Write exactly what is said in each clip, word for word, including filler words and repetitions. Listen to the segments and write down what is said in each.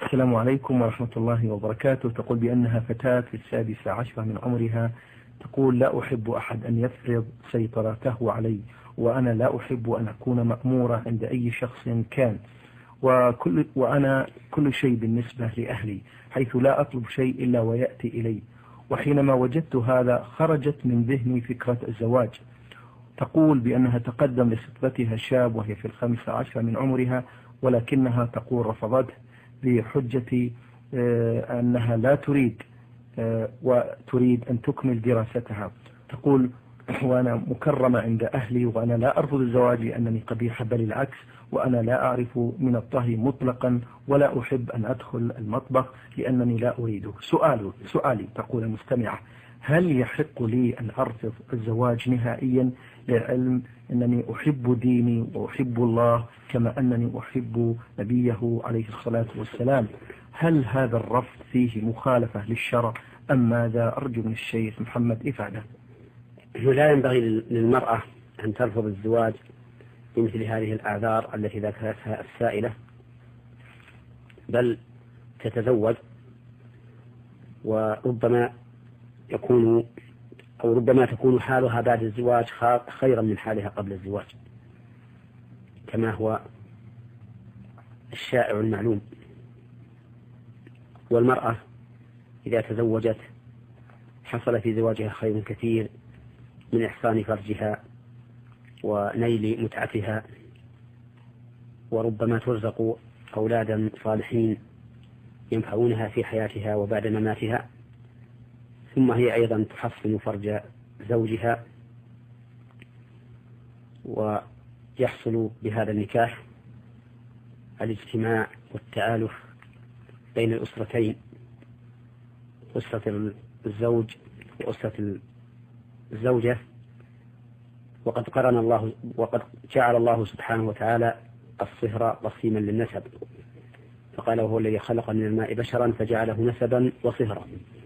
السلام عليكم ورحمة الله وبركاته. تقول بأنها فتاة في السادسة عشرة من عمرها، تقول لا أحب أحد أن يفرض سيطرته علي، وأنا لا أحب أن أكون مأمورة عند أي شخص كان، وكل وأنا كل شيء بالنسبة لأهلي، حيث لا أطلب شيء إلا ويأتي إلي. وحينما وجدت هذا خرجت من ذهني فكرة الزواج. تقول بأنها تقدم لخطبتها شاب وهي في الخامسة عشرة من عمرها، ولكنها تقول رفضته بحجة أنها لا تريد وتريد أن تكمل دراستها. تقول وأنا مكرمة عند أهلي وأنا لا أرفض الزواج لأنني قبيحة، بل العكس، وأنا لا أعرف من الطهي مطلقا ولا أحب أن أدخل المطبخ لأنني لا أريده. سؤال سؤالي تقول المستمعة: هل يحق لي أن أرفض الزواج نهائيا، للعلم أنني أحب ديني وأحب الله كما أنني أحب نبيه عليه الصلاة والسلام؟ هل هذا الرفض فيه مخالفة للشرع أم ماذا؟ أرجو من الشيخ محمد إفادة. لا ينبغي للمرأة أن ترفض الزواج بمثل هذه الأعذار التي ذكرتها السائلة، بل تتزوج، وربما يكون أو ربما تكون حالها بعد الزواج خيرا من حالها قبل الزواج، كما هو الشائع المعلوم. والمرأة إذا تزوجت حصل في زواجها خير كثير من إحصان فرجها ونيل متعتها، وربما ترزق أولادا صالحين ينفعونها في حياتها وبعد مماتها، ثم هي أيضا تحصن فرج زوجها، ويحصل بهذا النكاح الاجتماع والتآلف بين الأسرتين، أسرة الزوج وأسرة الزوجة. وقد قرن الله وقد جعل الله سبحانه وتعالى الصهر قسيما للنسب، فقال: وهو الذي خلق من الماء بشرا فجعله نسبا وصهرا.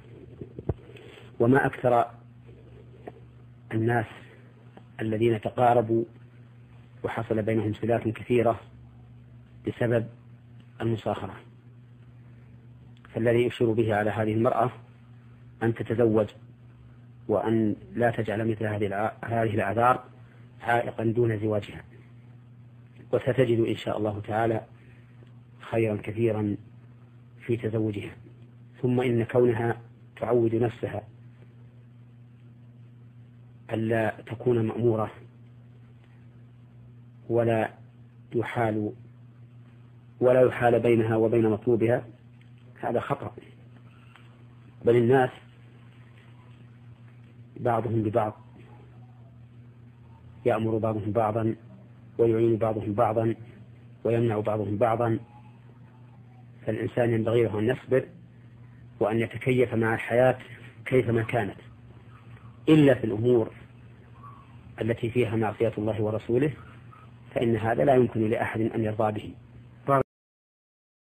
وما أكثر الناس الذين تقاربوا وحصل بينهم صلات كثيرة بسبب المصاهرة. فالذي يشير به على هذه المرأة أن تتزوج، وأن لا تجعل مثل هذه الأعذار عائقا دون زواجها، وستجد إن شاء الله تعالى خيرا كثيرا في تزوجها. ثم إن كونها تعود نفسها ألا تكون مأمورة ولا يحال ولا يحال بينها وبين مطلوبها، هذا خطأ. بل الناس بعضهم ببعض، يأمر بعضهم بعضا ويعين بعضهم بعضا ويمنع بعضهم بعضا. فالإنسان ينبغي له أن يصبر وأن يتكيف مع الحياة كيفما كانت، إلا في الأمور التي فيها معصية الله ورسوله، فإن هذا لا يمكن لأحد أن يرضى به.